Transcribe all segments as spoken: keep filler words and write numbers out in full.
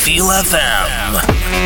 Feel F M.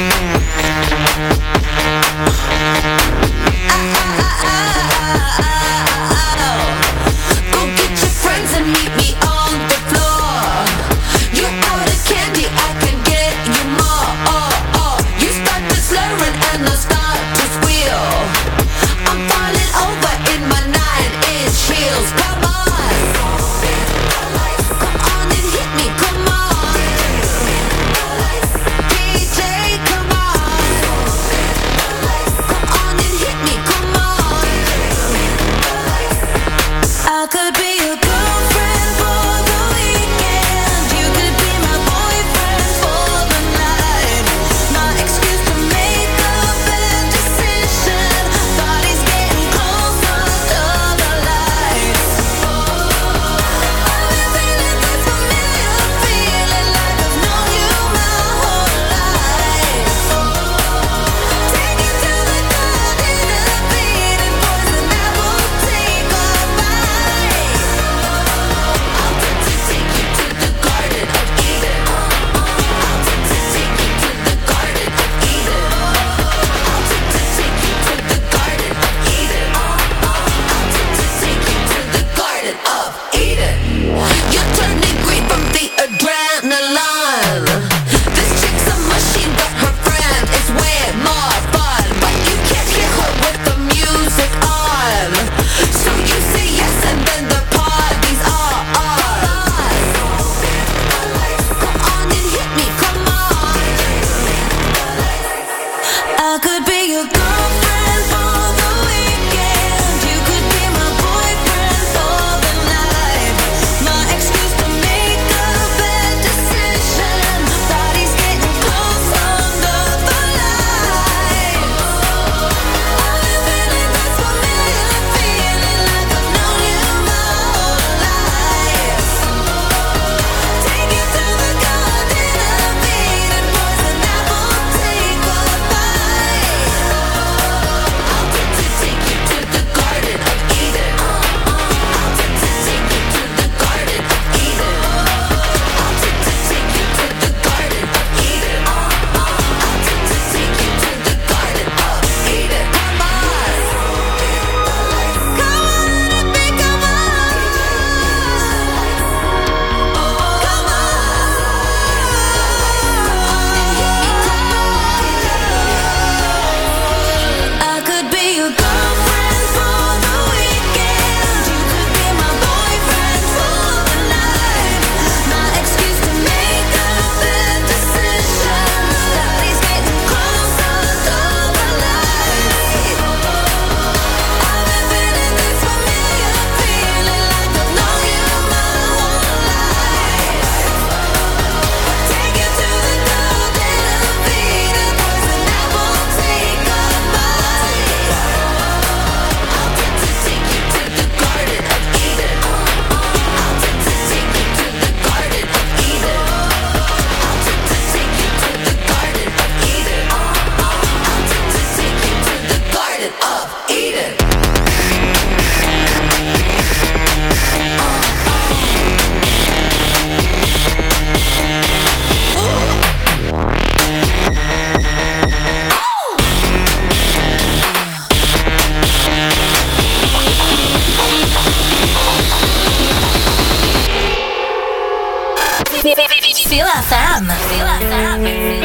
Feel F M. Feel F M.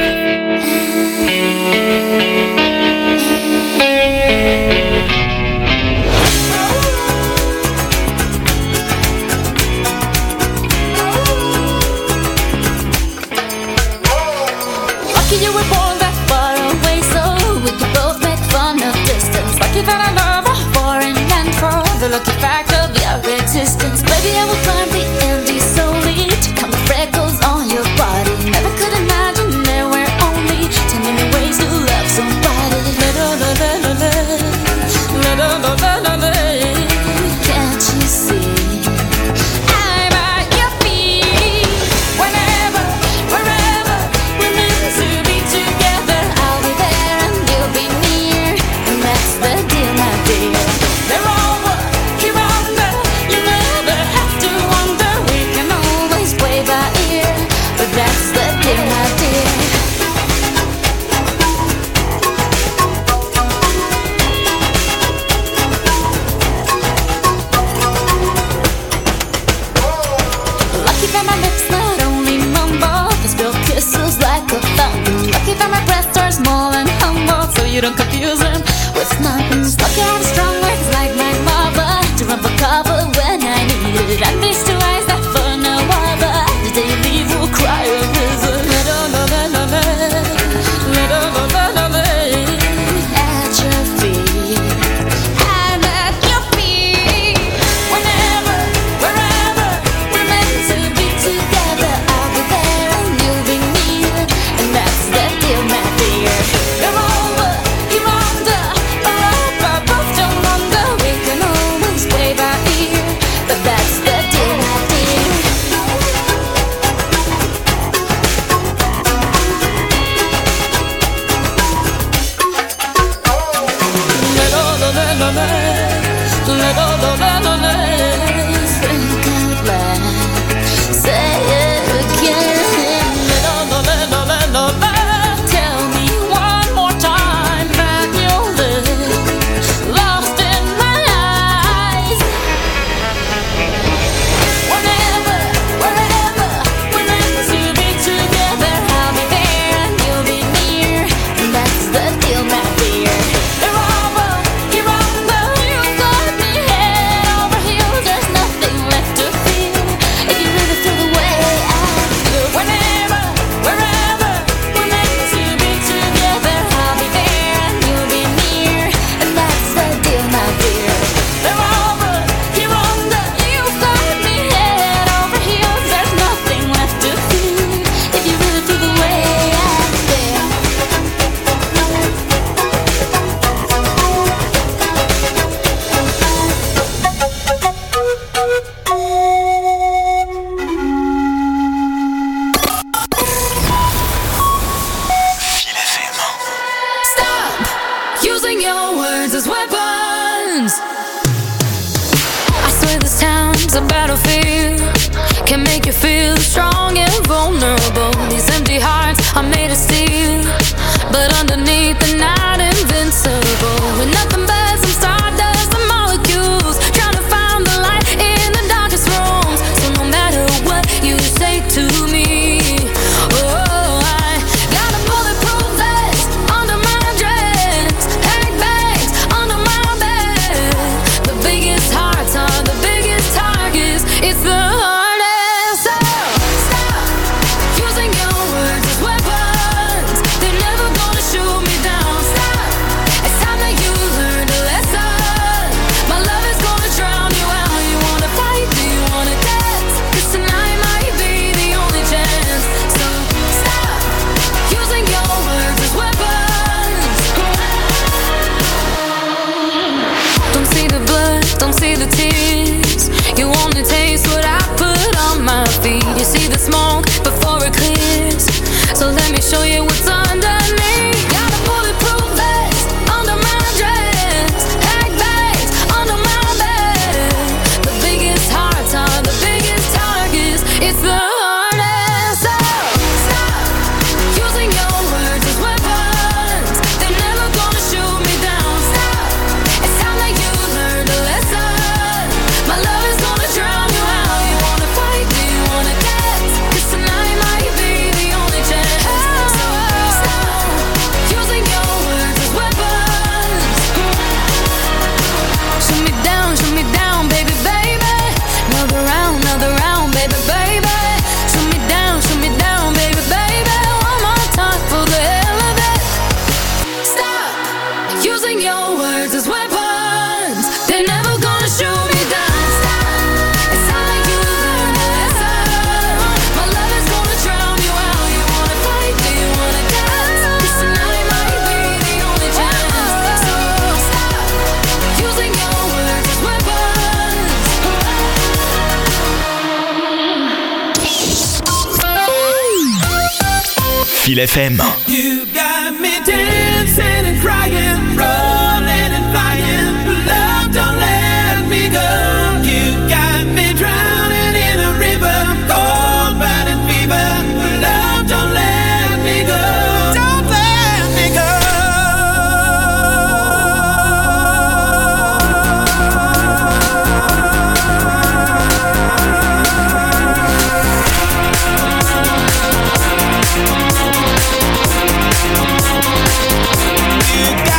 Lucky you were born that far away, so we could both make fun of distance. Lucky that I love all foreign and for the lucky fact of your existence. Baby, I will climb the Andes solely to count the freckles on your body. Never could imagine there were only ten million ways to love somebody. La la la la la la la la la la la. Can't you see? I'm at your feet. Whenever, wherever we're meant to be together, I'll be there and you'll be near, and that's the deal, my dear. They're all what you wonder. You never have to wonder. We can you don't confuse them with nothing. Stuck you have strong words like my mother to run for cover when I need it. And these two eyes that for no other. The day you leave will cry a river. Little, little, little, little, little, little, at your feet. I'm at your feet. Whenever, wherever we're meant to be together, I'll be there and you'll be near. And that's the deal, my dear. You're over, you're under, or over, both don't wonder. We can almost play by ear, but that's the deal, my dear. Think out loud, say it again. Tell me one more time that you'll live lost in my eyes. Whenever, wherever we're meant to be together, I'll be there and you'll be near. And that's the deal, my dear. You're over, you're under, you got me head over heels. There's nothing left to feel if you really feel the way I feel. Whenever, wherever we're meant to be together, I'll be there and you'll be near. And that's the deal, my dear. You're over, you're under, you got me head over heels. There's nothing left to feel if you really feel the way I feel. Stop using your words as weapons. I swear this town's a battlefield. Can make you feel strong and vulnerable. These empty hearts are made of steel, but underneath they're not invincible. With nothing but some stardust and molecules, trying to find the light in the darkest rooms. So no matter what you say to me, oh, I got a bulletproof vest under my dress, handbags under my bed. The biggest hearts are the biggest targets. It's the hardest. So stop using your words as weapons. They're never gonna shoot me down. Stop. It's time that you learned a lesson. My love is gonna drown you out. You wanna fight? Do you wanna dance? 'Cause tonight might be the only chance. So stop using your words as weapons. Don't see the blood, don't see the tears. You only taste what I put on my feet. You see the smoke before it clears. So let me show you what's underneath. Got a bulletproof vest under my dress, handbags under my bed. The biggest hearts are the biggest targets. It's the hardest. So stop using your words as weapons. They're never gonna shoot me down. Stop. It's time that you learned a lesson. My love is gonna drown you out. You wanna fight? Do you wanna dance? 'Cause tonight might be the only chance. So stop using your words as weapons. Shoot me down, shoot me down, baby, baby. Another round, another round, baby, baby. Shoot me down, shoot me down, baby, baby. One more time for the hell of it. Stop using your words as weapons. They're never gonna shoot me down. Stop. It's time that you learn a lesson. My love is gonna drown you out. You wanna fight? Do you wanna dance? 'Cause tonight might be the only chance. So stop using your words as weapons. Feel F M. You got me dancing and crying, rolling and flying. Love, don't let me go. You got me drowning in a river, cold burning fever. Love, don't let me go. Don't let me go. You got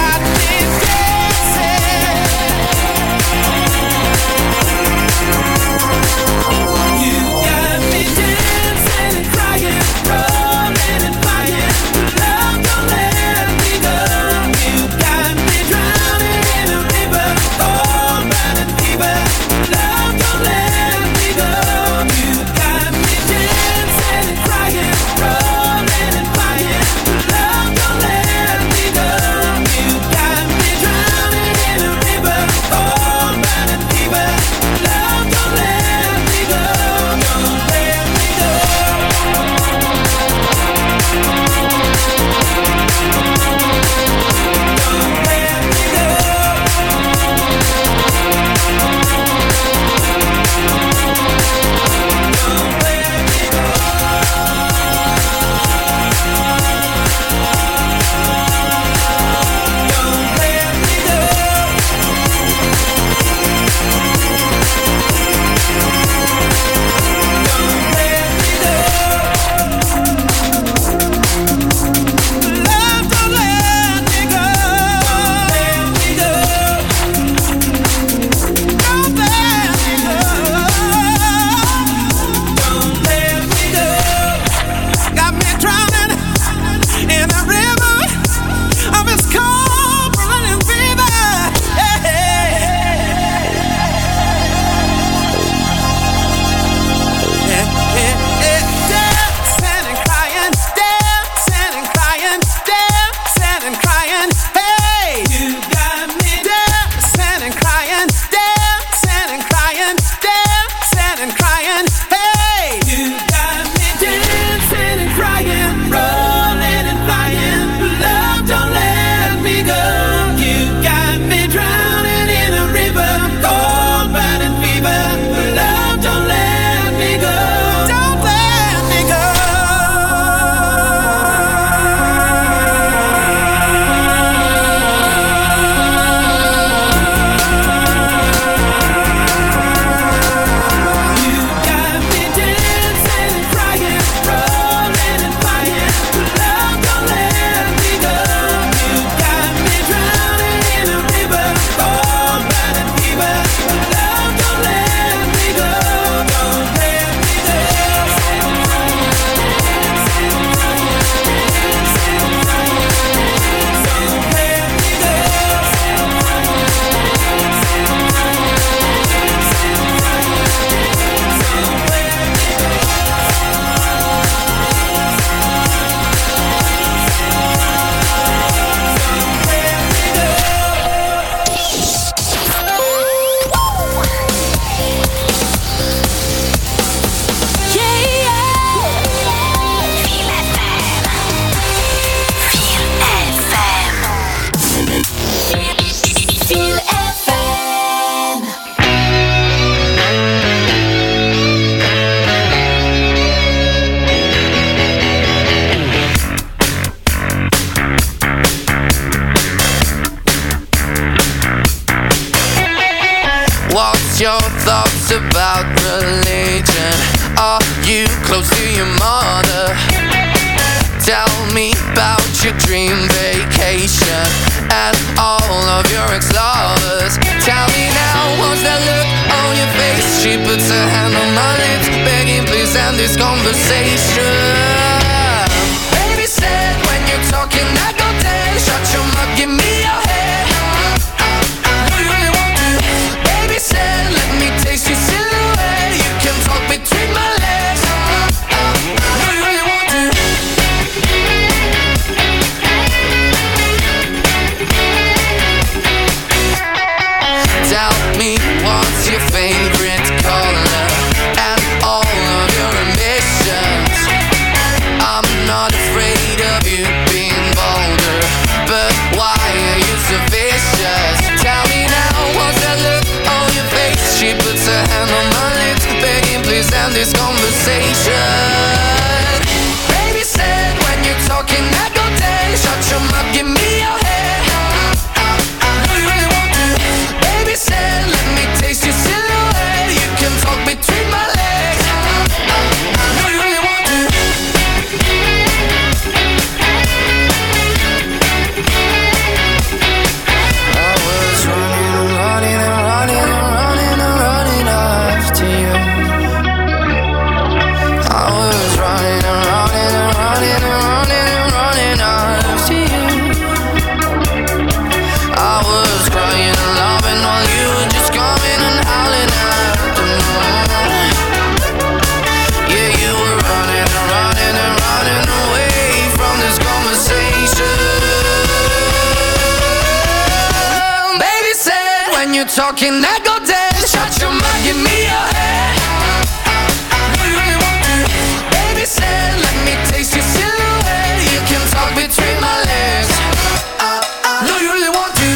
What's your thoughts about religion? Are you close to your mother? Tell me about your dream vacation and all of your ex-lovers. Tell me now, what's that look on your face? She puts her hand on my lips, begging please end this conversation. Baby said when you're talking I go dead. Shut your mouth, give me your head. Do you really want to? Baby said let me taste your silhouette. You can talk between my legs. Do you really want to? Tell me what's your favorite color and all of your ambitions. I'm not afraid of you being bolder, but why are you so vicious? Tell me now, what's that look on your face? She puts her hand on my lips, begging please end this conversation. Baby said when you're talking I go dead. Shut your mouth, give me your head. Do you really want to? Baby said let me taste your silhouette. You can talk between my legs. Do you really want to? I was running and running and running and running and running after you. I was running and running and running and running and running after you. I was crying and loving while you were just coming and howling at the moon. Yeah, you were running and running and running away from this conversation. Baby said when you're talking I go dead. Shut your mouth, give me your head. Do you really want to? Baby said let me taste your silhouette. You can talk between my legs. Do you really want to?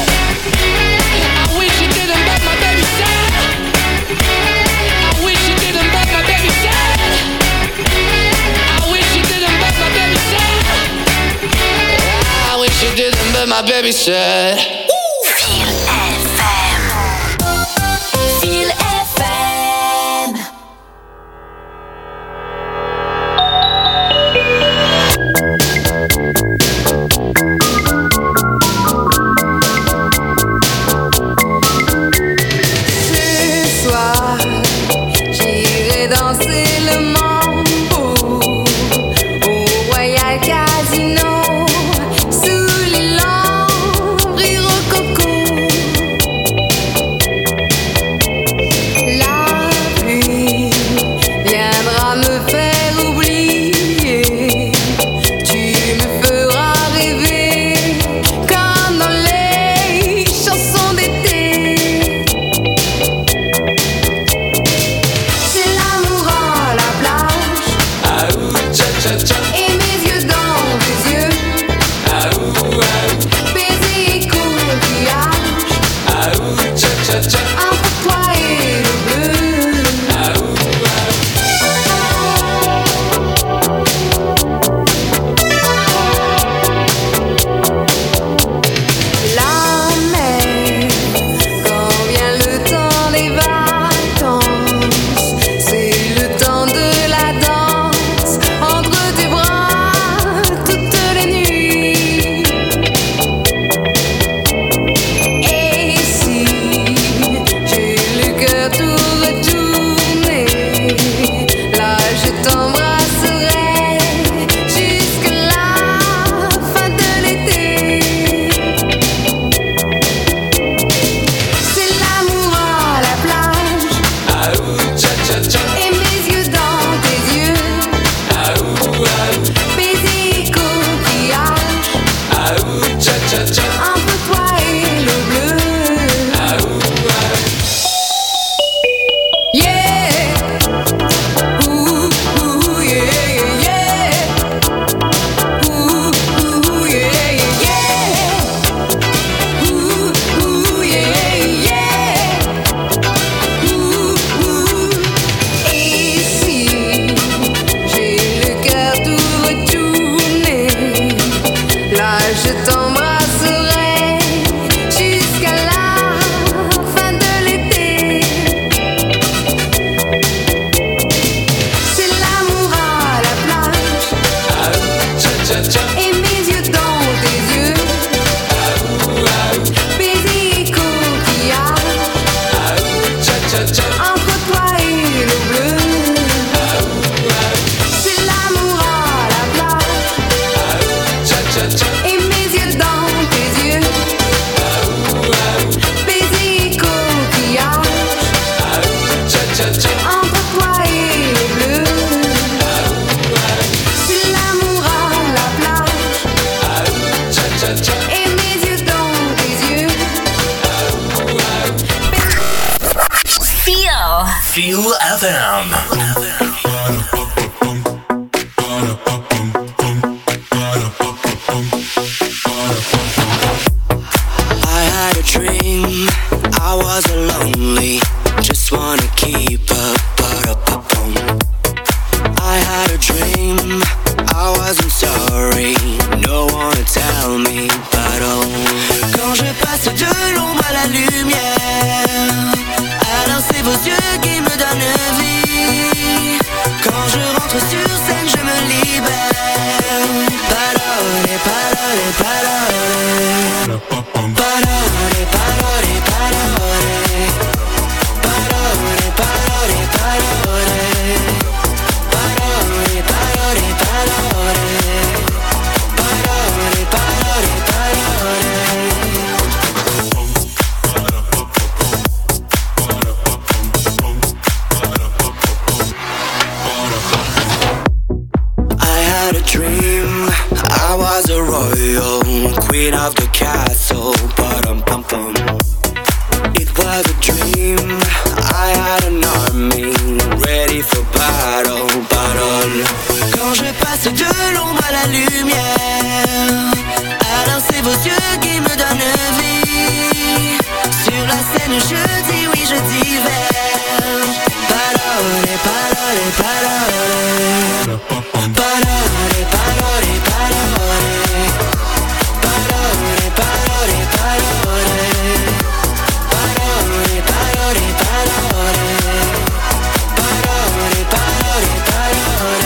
I wish you didn't, but my baby said. I wish you didn't, but my baby said. I wish you didn't, but my baby said. I wish you didn't, but my baby said. Feel F M. Feel F M. Ce soir, j'irai danser le mambo au Royal Casino, sous les lampes F M. I had a dream, I was lonely, just wanna keep up, ba-da-ba-boom. I had a dream, I wasn't sorry, no one to tell me, but oh. Quand je passe de l'ombre à la lumière, alors c'est vos yeux qui me donnent vie. Quand je rentre sur scène, je me libère. Parole, parole, parole. Parole, parole, parole. Parole, parole, parole. Parole, parole, parole. Parole, parole, parole. I had a dream, I was a royal, queen of the castle, ba-dum-pum-pum. It was a dream, I had an army, ready for battle, battle. Quand je passe de l'ombre à la lumière, alors c'est vos yeux qui me donnent vie. Sur la scène je dis oui, je diverge. Parole, parole, parole. Parole, parole, parole. Parole, parole, parole. Parole, parole, parole. Parole, parole, parole.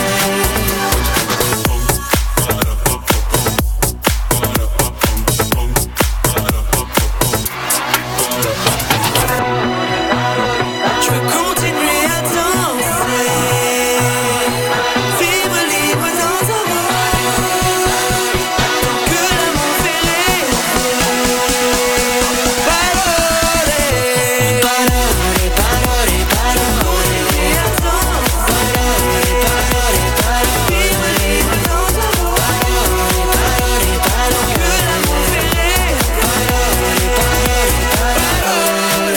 Je veux continuer à danser, vivre libre dans un monde, tant que l'amour fait rêver. Parole, parole, parole, parole. Continuer à danser, parole, parole, vivre libre dans un monde, parole, parole, parole. Tant que l'amour fait rêver. Parole, parole, parole.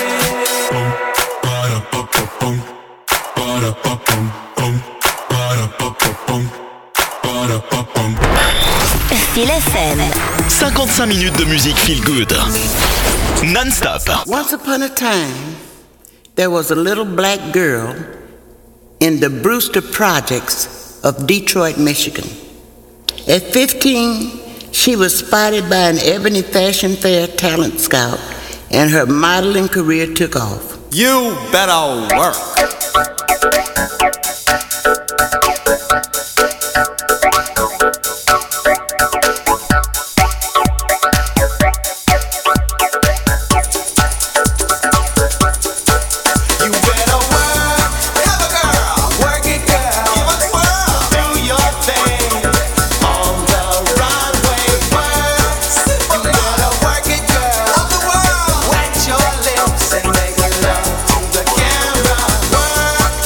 Feel F M. cinquante-cinq minutes de musique feel good. Non-stop. Once upon a time, there was a little black girl in the Brewster Projects of Detroit, Michigan. At fifteen, she was spotted by an Ebony Fashion Fair talent scout, and her modeling career took off. You better work. You better work, have a girl, work it, girl. You want the world, do your thing on the runway. Work, you better work it, girl. Of the world, wet your lips and make love to the camera. Work,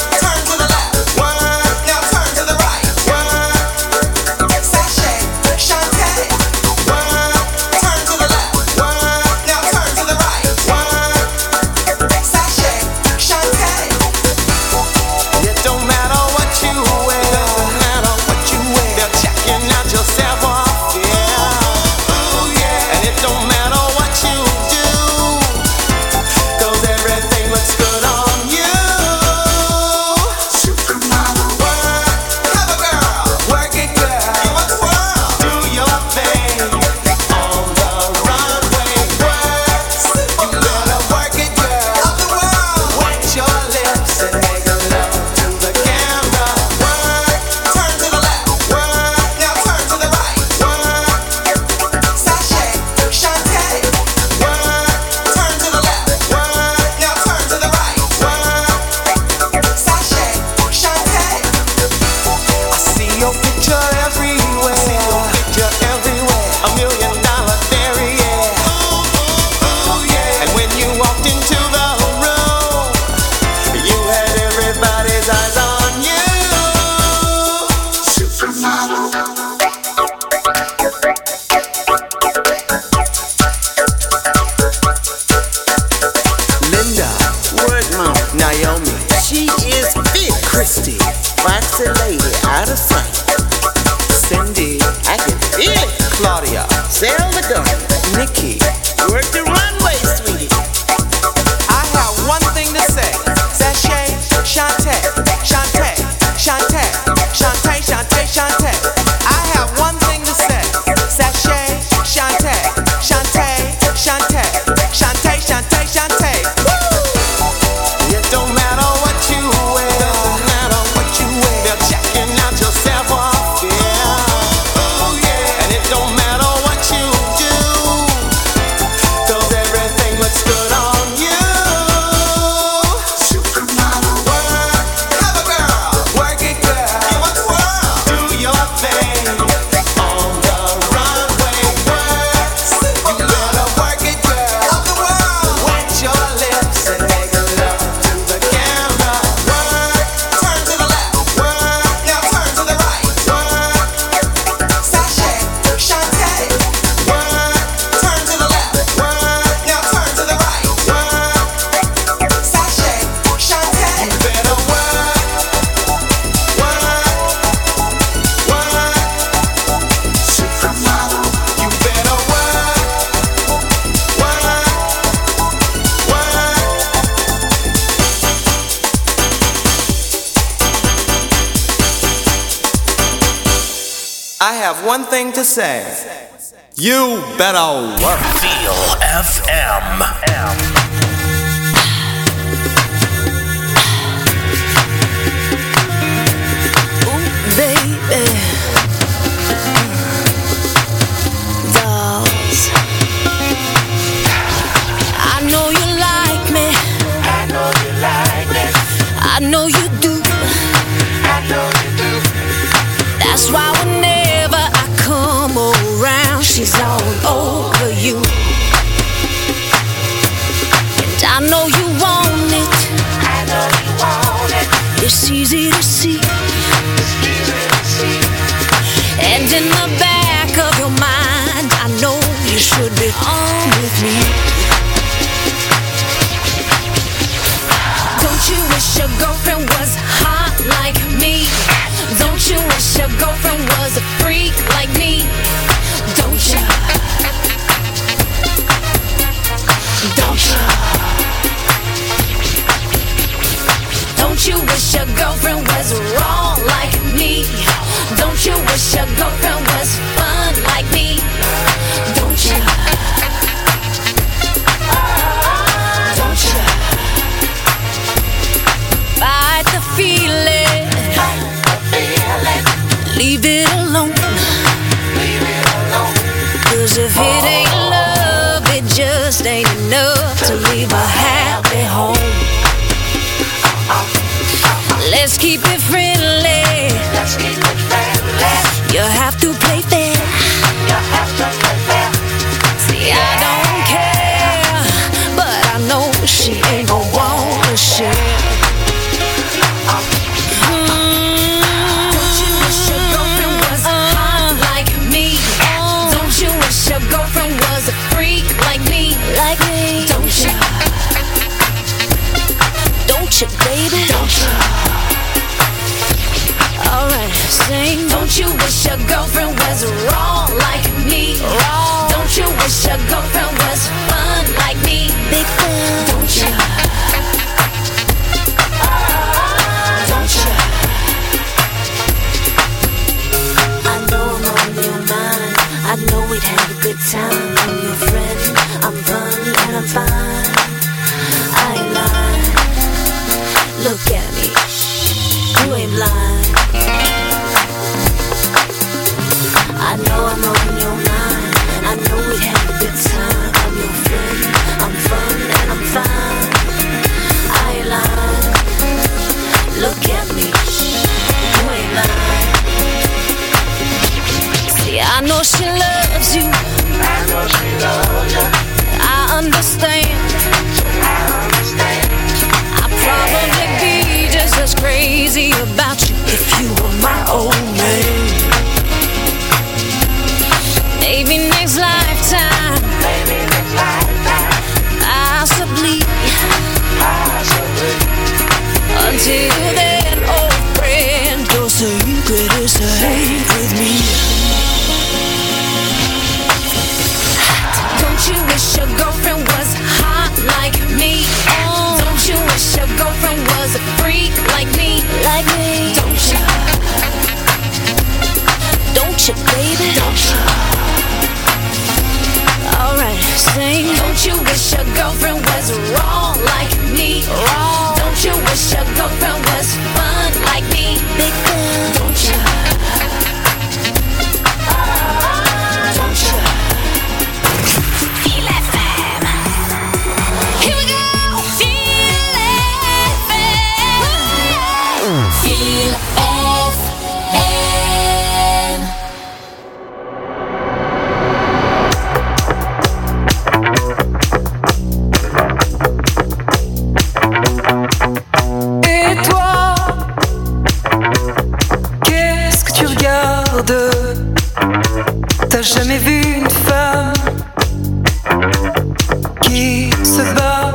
Sail the gun. Nikki, Work the runway, sweetie. I have one thing to say. Sashay, Shantae, Shantae, Shantae, Shantae, Shantae, Shantae. I have one thing to say. Sashay, Shantae, Shantae, Shantae, Shantae, Shantae, Shantae. It don't matter what you wear, doesn't matter what you wear. They're checking out your savoir-faire. Oh yeah, and it don't matter what you do, 'cause everything looks good on you. Supermodel, work, have a girl, work it, girl. Give us world, do your thing on the runway. Work, you better work it, girl. Of the world, wet your lips and make love to the camera. Work, turn to the left. Work, now turn to the right. Work, Sashay, Shantae. Work, turn to the left. Work, now turn to the right. Work, Sashay, Shantae. You better work, work, work. Supermodel, you better work, work, work. I have one thing to say. You better work. Feel F M. Baby, dolls, I know you like me. I know you like me. I know you do. I know you do. That's why whenever I come around, she's all over you. And I know you want it. I know you want it. It's easy to see. And in the back of your mind, I know you should be on with me. Don't you wish your girlfriend was hot like me? Don't you wish your girlfriend was a freak like me? Don't you? Don't you? Don't you wish your girlfriend was wrong like me? Don't you wish your girlfriend was fun like me? Don't you? Don't you? Fight the feeling. Leave it alone. Cause if it ain't love, it just ain't enough to leave a happy home. Let's keep it friendly. Let's keep it friendly. You have to play fair. You have to play fair. See, I don't care, but I know she ain't gon' wanna share. Don't you wish your girlfriend was hot like me? Don't you wish your girlfriend was a freak like me? Like me? Don't you? Don't you, baby? Don't you? Alright, sing. Don't you wish your girlfriend was wrong like me? Wrong. Don't you wish your girlfriend was fun like me? Big fun. Don't you? Don't you? I know I'm on your mind. I know we'd have a good time. I'm your friend. I'm fun and I'm fine. I ain't lying. Look at me. You ain't blind. I know I'm on your mind. I know we'd have a good time. I'm your friend. I'm fun and I'm fine. I ain't lying. Look at me. You ain't lying. See, I know she loves you. I know she loves you. I understand. I understand. I'd probably be just as crazy about you if you were my old man. Maybe next lifetime. Maybe next lifetime. Possibly. Possibly. Until then, old friend, your secret is safe with me. Don't you wish your girlfriend was wrong like me? Wrong. Don't you wish your girlfriend was fun like me? Big fan. Don't you? Don't you? Feel F M. Here we go. Feel F M. Feel F M. T'as jamais vu une femme qui se bat?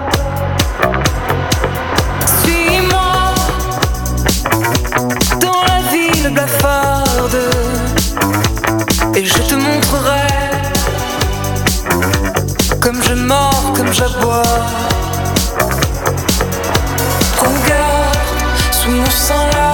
Suis-moi dans la ville blafarde et je te montrerai comme je mords, comme j'aboie. Regarde sous mon sang là.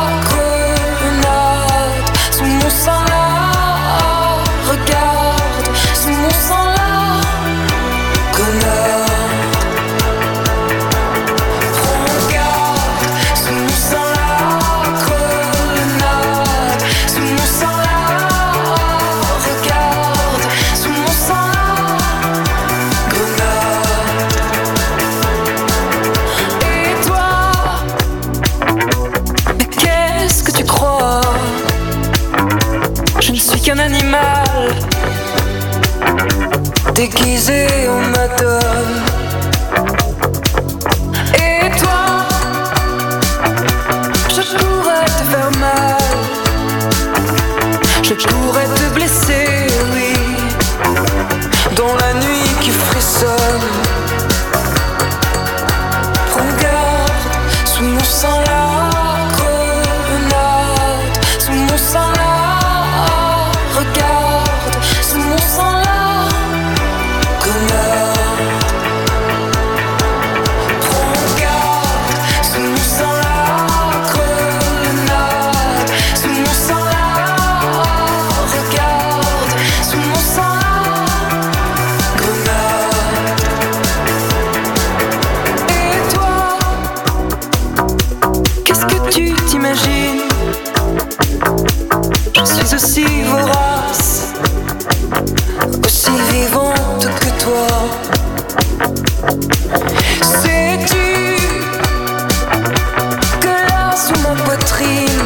Qu'un animal déguisé en madone. Et toi, je pourrais te faire mal, je pourrais te blesser, oui, dans la nuit qui frissonne. Regarde sous mon sang la grenade, sous mon sang la. Regarde, sous mon sang là, grenade. Regarde, sous mon sang là, grenade. Sous mon sang là, regarde, sous mon sang là, grenade. Et toi, qu'est-ce que tu t'imagines? Je suis aussi vorace, aussi vivante que toi. Sais-tu que là sous ma poitrine,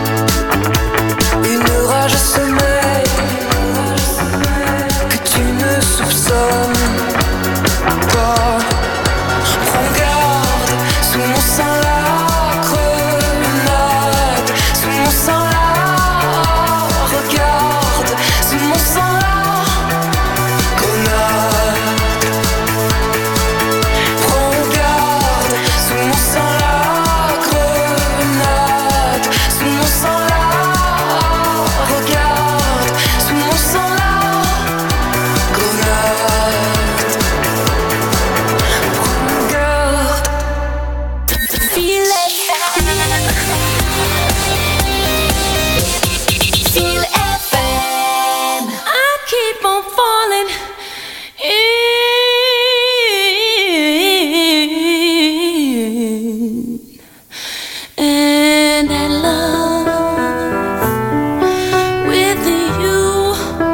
une rage sommeille que tu ne soupçonnes pas? Regarde sous mon sang la grenade, sous mon sang la. Regarde, sous mon sang là, grenade. Regarde, sous mon sang là, grenade. Sous mon sang là, regarde, sous mon sang là, grenade. Regarde. Feel it. Feel F M. I keep on falling in, and I love with you.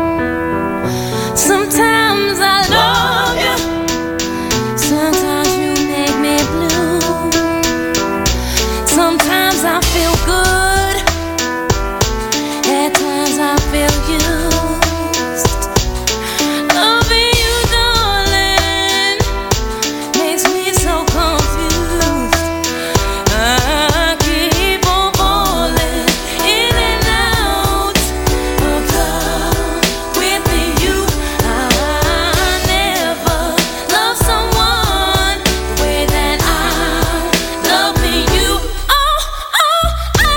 Sometimes I love you, sometimes you make me blue. Sometimes I feel good, at times I feel used. Loving you, darling, makes me so confused. I keep on falling in and out of love with you. I never loved someone the way that I love you. Oh, oh,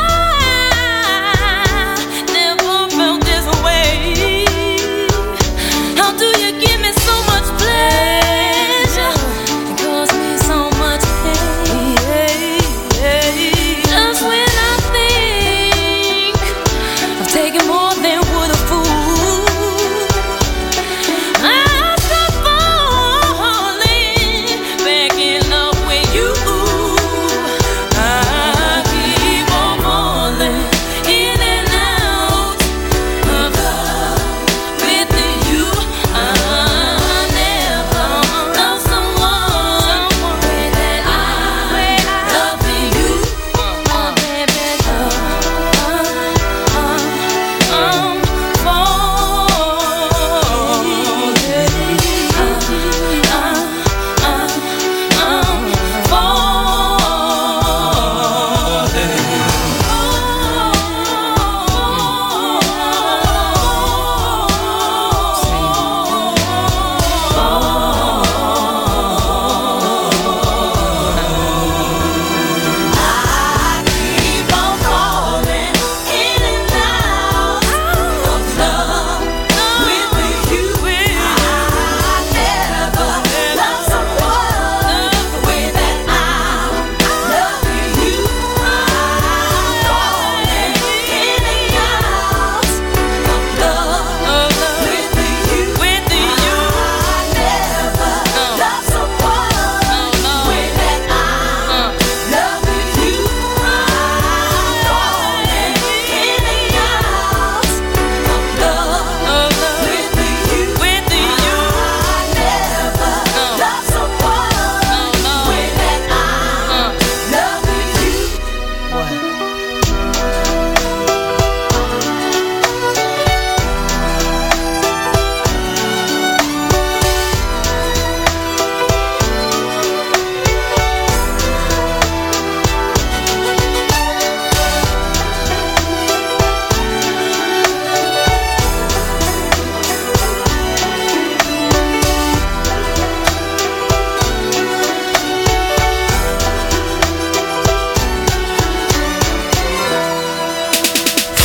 I never felt this way. How do you give me so much pleasure and cause me so much pain? Just when I think I've taken more than would a fool, I start falling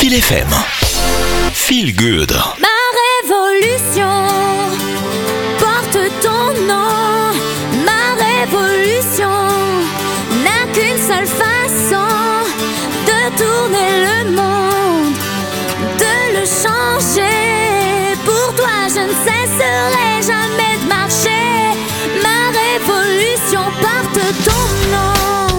Feel F M. Feel Good. Ma révolution porte ton nom. Ma révolution n'a qu'une seule façon de tourner le monde, de le changer. Pour toi, je ne cesserai jamais de marcher. Ma révolution porte ton nom.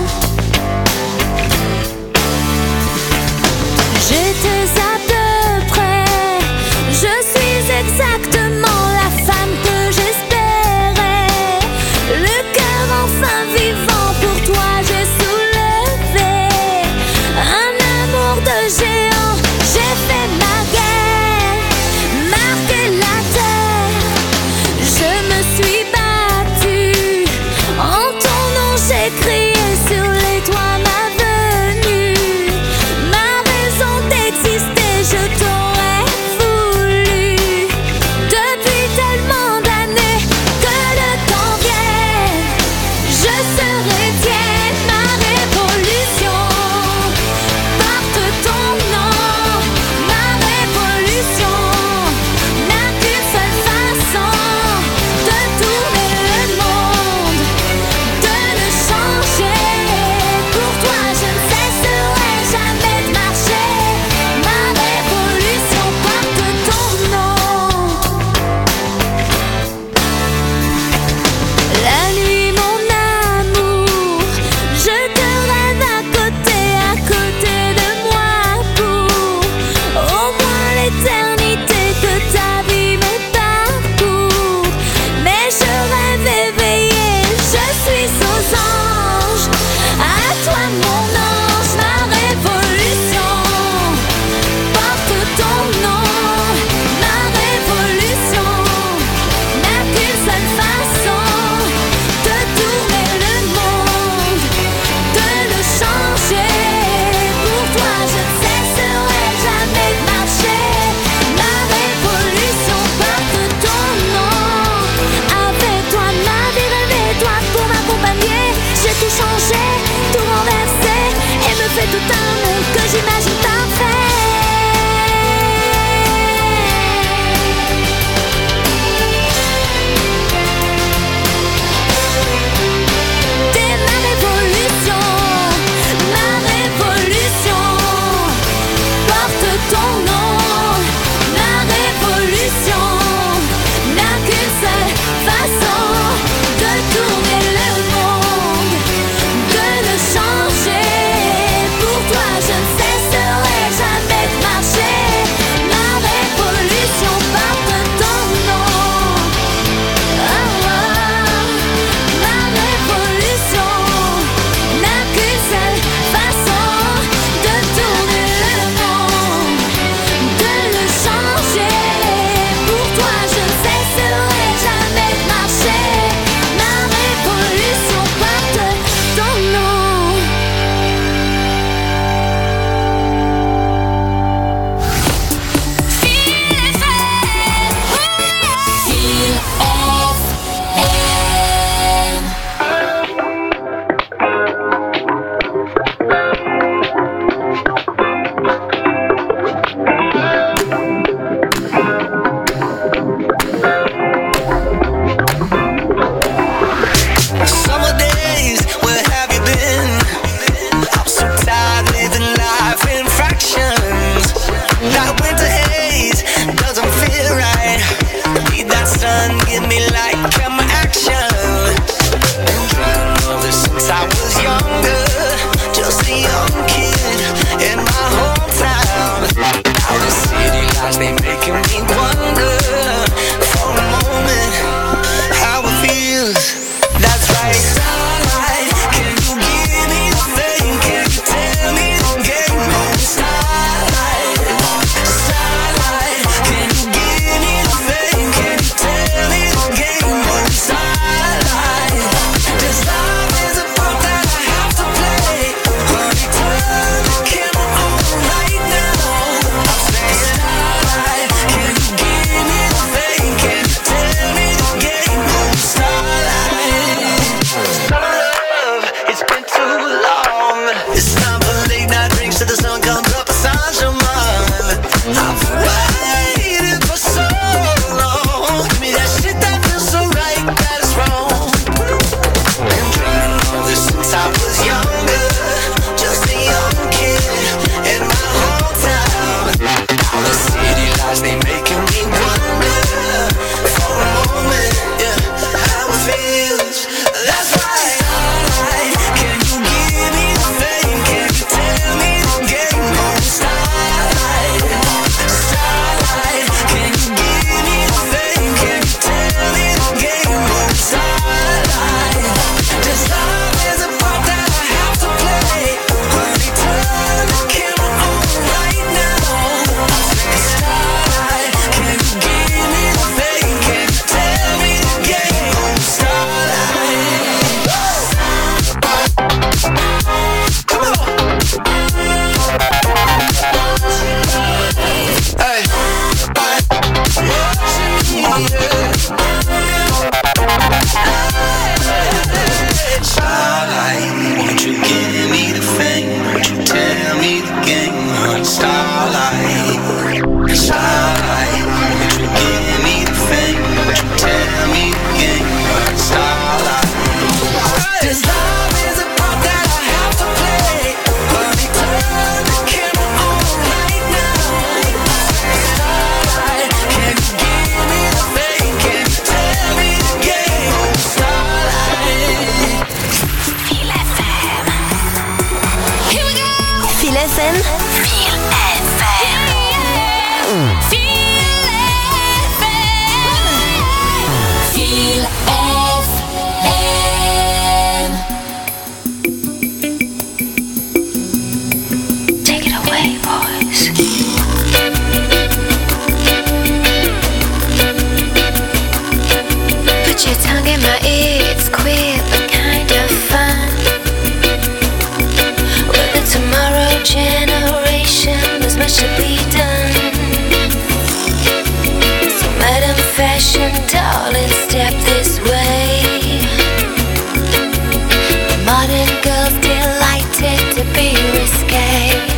J'étais à peu près, je suis exactement la femme que j'espérais. Le cœur enfin vivant, pour toi j'ai soulevé un amour de géant. J'ai fait ma guerre, marqué la terre. Je Starlight, won't you give me the thing? Won't you tell me again? Starlight. 'Cause love is a part that I have to play. Honey, turn the camera on right now. Starlight, can you give me the thing? Can you tell me again? Starlight. Feel F M. Here we go. Feel F M. Feel F M. Feel F M. Feel F M. Take it away, boys. Put your tongue in my ear, it's queer but kind of fun. We're the tomorrow generation, there's much to be done. So Madam Fashion, darling, step this way. Modern girls delighted to be risque.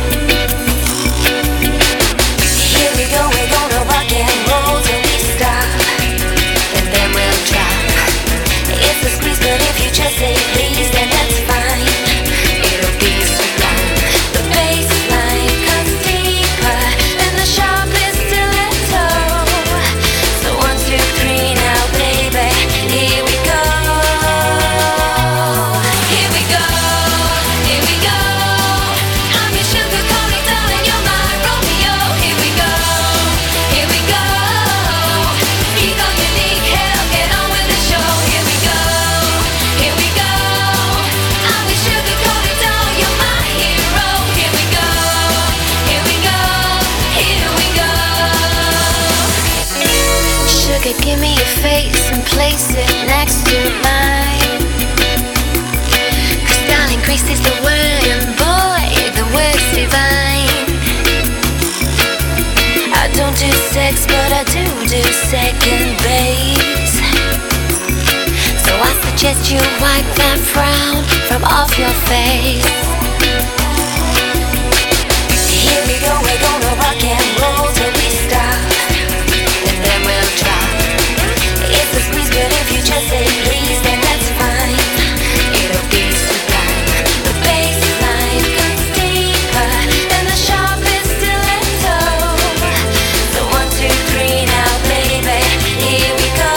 Here we go, we're gonna rock and roll till we stop, and then we'll drop. It's a squeeze, but if you just say please, then that's fine. It'll be sublime. The bassline cuts deeper, and the sharpest stiletto. So one, two, three, now, baby, here we go. Here we go, here we go. I'm your sugar coated darling, you're my Romeo. Here we go, here we go. Ego unique, hell, get on with the show. Here we go, here we go. I'm your sugar coated doll, you're my hero. Here we go, here we go, here we go. Sugar, give me your face and place it next to mine. 'Cause darling, grace is the word, and boy, the word's divine. I don't do sex, but I do do second base. So I suggest you wipe that frown from off your face. Here we go, we're gonna rock and roll till we stop, and then we'll drop. It's a squeeze, but if you just say please, then that's fine. It'll be sublime. The bassline cuts deeper than the sharpest stiletto. So one, two, three, now, baby, here we go.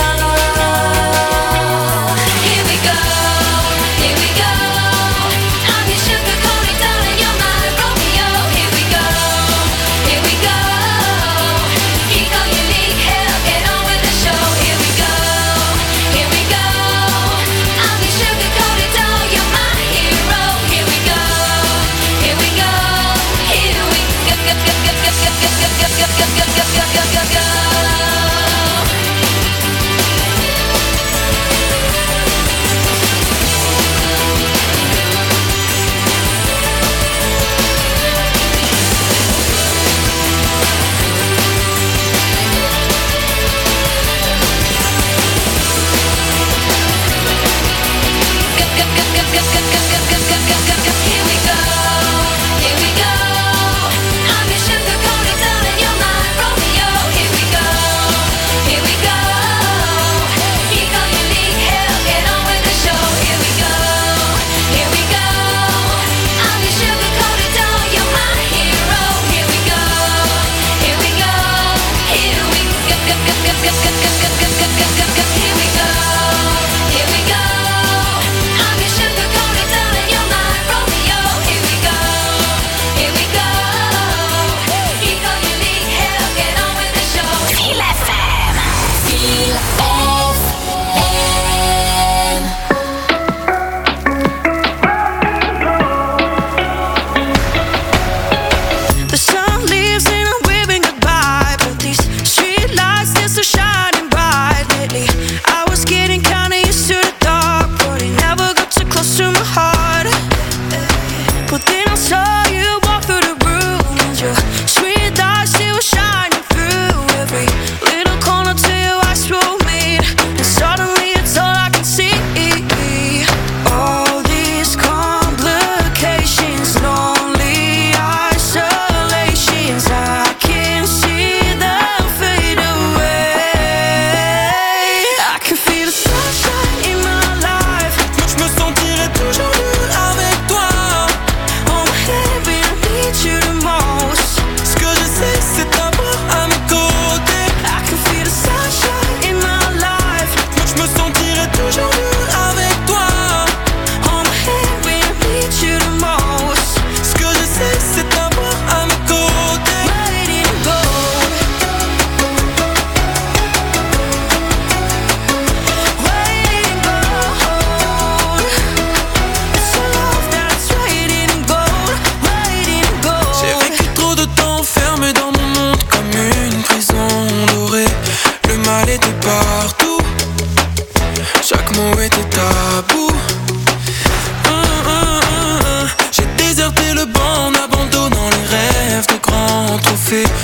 Here we go, here we go. I'm your sugar coated darling, you're my Romeo. Here we go, here we go. Ego unique, hell, get on with the show. Here we go, here we go. I'm your sugar coated doll, you're my hero. Here we go, here we go, here we go, go, go, go, go, go, go, go, go, go, go, go, go, go, go. Here we go, here we go. I'm your sugar coated darling, you're my Romeo.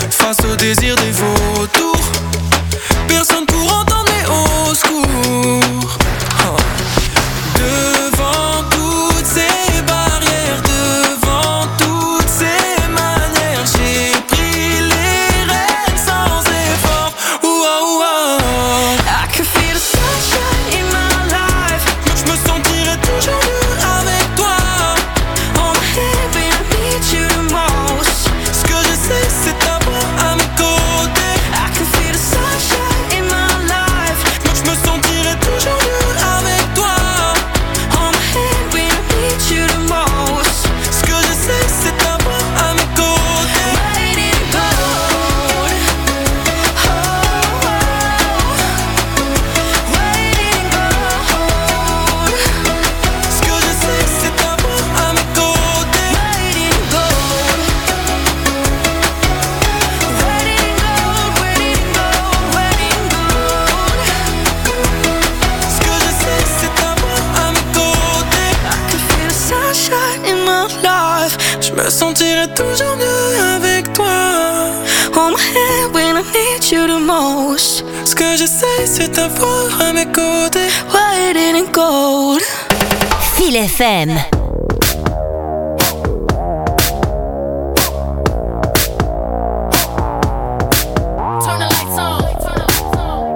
face au désir des vautours. Personne pour entendre mes hauts secours. Oh. Devant toutes ces barrières, devant toutes ces manières, j'ai pris les rênes sans effort. Ouah, ouah. I can feel the sunshine in my life. Je me sentirai toujours mieux avec toi. On my head when I need you the most. Ce que je sais c'est t'avoir à mes côtés. I can feel the sunshine in my life. Je me sentirai toujours mieux avec toi. On my head when I need you the most. Ce que je sais c'est t'avoir à mes côtés. Waiting gold. Oh, oh. Waiting gold. Ce que je sais c'est t'avoir à mes côtés. Waiting gold. Waiting gold, waiting gold, waiting gold. Ce que je sais c'est t'avoir à mes côtés. I can feel the sunshine in my life. Je me sentirai toujours mieux avec toi. On my head when I need you the most. Ce que je sais c'est t'avoir à mes côtés. Waiting gold. Feel F M. Turn the lights on. Turn the lights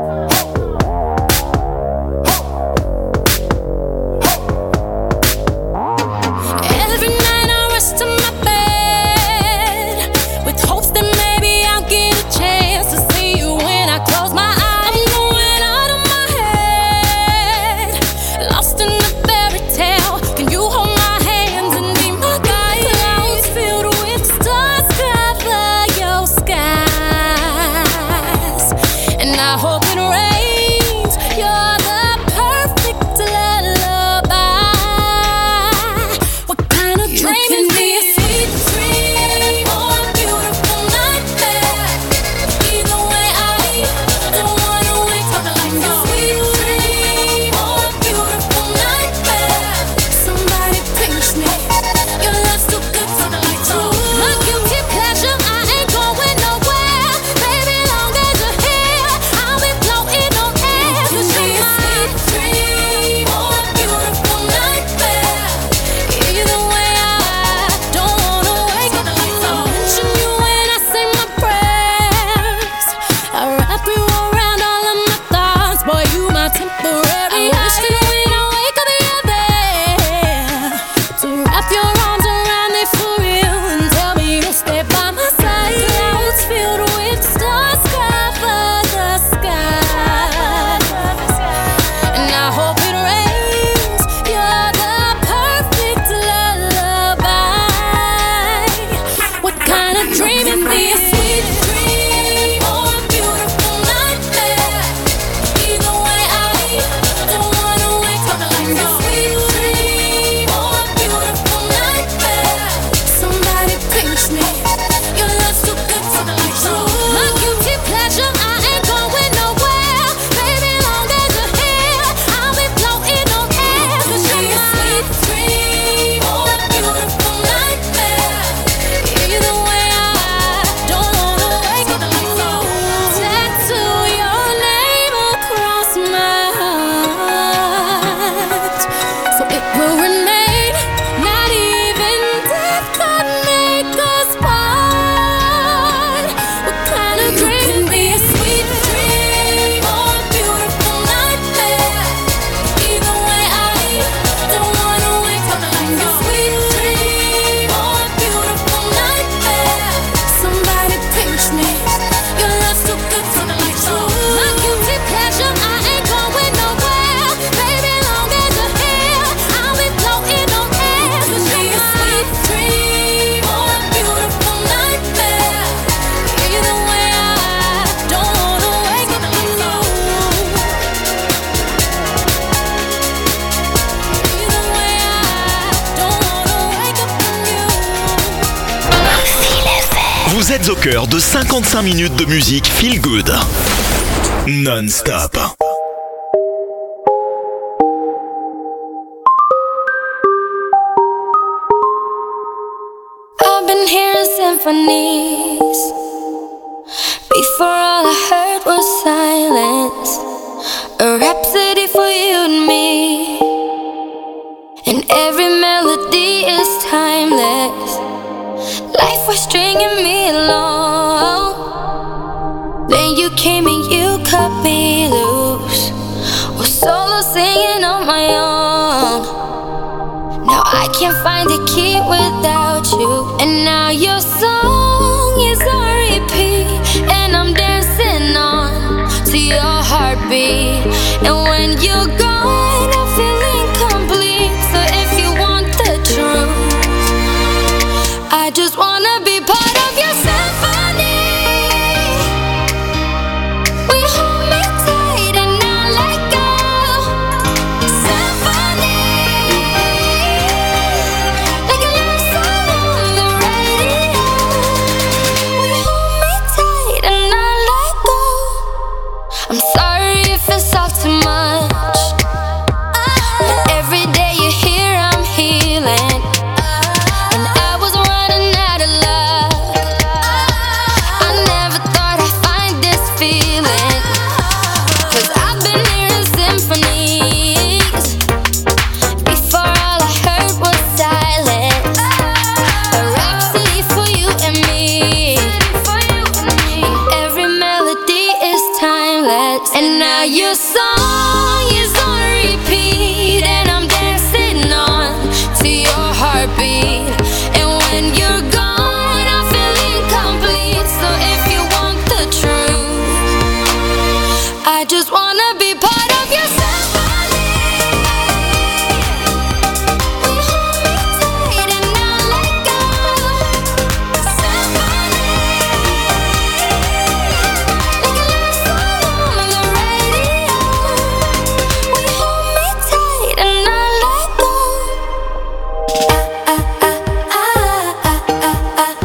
on. Every night I rest in my bed with hopes that maybe I'll get a chance to see you when I close my eyes. I'm going out of my head, lost in the fairy tale. Can you hold my hands and be my guide? Clouds filled with stars cover your skies, and I hope it rains. You're the perfect lullaby. What kind of dream is this? Sweet dream or a beautiful nightmare. Either way, I don't wanna wake up like no. Sweet dream or a beautiful nightmare. Somebody pinch me. Your love's too good to the lights on. My guilty pleasure, I ain't going nowhere. Baby, long as you're here, I'll be floating on air. 'Cause you're my sweet dream or a beautiful nightmare. Either way, I don't wanna wake up like no. Mention you when I say my prayers. I wrap you around all of my thoughts. Boy, you my temporary. I wish that when I wake up, you're there to wrap your arms around me for real and tell me you'll stay by my side. Clouds filled with stars cover the sky, and I hope it rains. You're the perfect lullaby. What kind of dream is this? Sweet dream or a beautiful nightmare. Either way, I don't wanna wake up like no. Sweet dream or a beautiful nightmare. Somebody pinch me. Your love's too good to the lights on. My guilty pleasure, I ain't going nowhere. Baby, long as you're here, I'll be floating on air. 'Cause you're my sweet dream or a beautiful nightmare. Either way, I don't wanna wake up like no. Tattoo your name across my heart, so it will remain. Not even death could make us part. What kind of dream can be a sweet dream or a beautiful nightmare? Either way, I don't wanna wake up like no. Sweet dream or a beautiful nightmare. Somebody pinch me. Your love's too good to the lights on. My guilty pleasure, I ain't going nowhere. Baby, long as you're here, I'll be floating on air. 'Cause you're a sweet dream or a beautiful nightmare. Either way, I don't wanna wake up like no. Either way, I don't wanna wake up from you. Feel F M. Vous êtes au cœur de cinquante-cinq minutes de musique feel good. Non-stop. I've been hearing symphonies Before all I heard was silence, a rhapsody for you and me. And every melody is timeless. Life was stringing me along. Then you came and you cut me loose. Was solo singing on my own. Now I can't find a key without you. And now your song is on repeat, and I'm dancing on to your heartbeat. And when you're gone, I feel incomplete. So if you want the truth, I just wanna be part of your symphony. We hold me tight and not let go. Symphony, like a love song on the radio. We hold me tight and not let go. I'm sorry if it's all too much, but every day you're here I'm healing. And I was running out of luck. I never thought I'd find this feeling, 'cause I've been hearing symphonies. Before all I heard was silence, a rhapsody for you and me. And every melody is timeless. And now your song is on repeat, and I'm dancing on to your heartbeat. And when you're gone, I feel incomplete. So if you want the truth, I just wanna be part of your symphony. We hold me tight and not let go. Symphony, like a love song on the radio. We hold me tight and not let go. Ah, ah, ah, ah, ah, ah.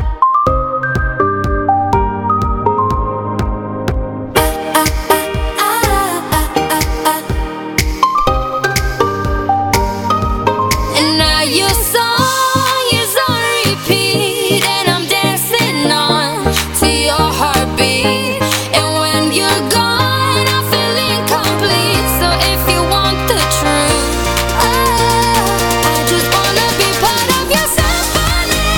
And now your song is on repeat, and I'm dancing on to your heartbeat. And when you're gone, I feel incomplete. So if you want the truth, I just wanna be part of your symphony.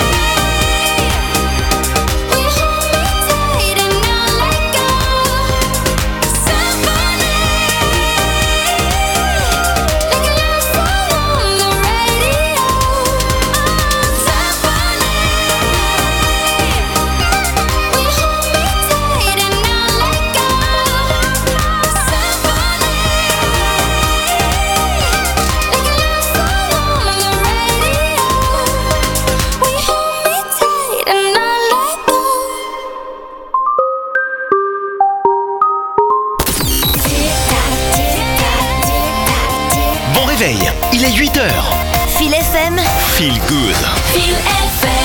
We hold me tight and not let go. Symphony, like a love song on the radio. Symphony, we hold me tight and not let go. Symphony, like a love song on the radio. We hold me tight and not let go. Bon réveil, il est huit heures. Feel F M. Feel good. Feel F M.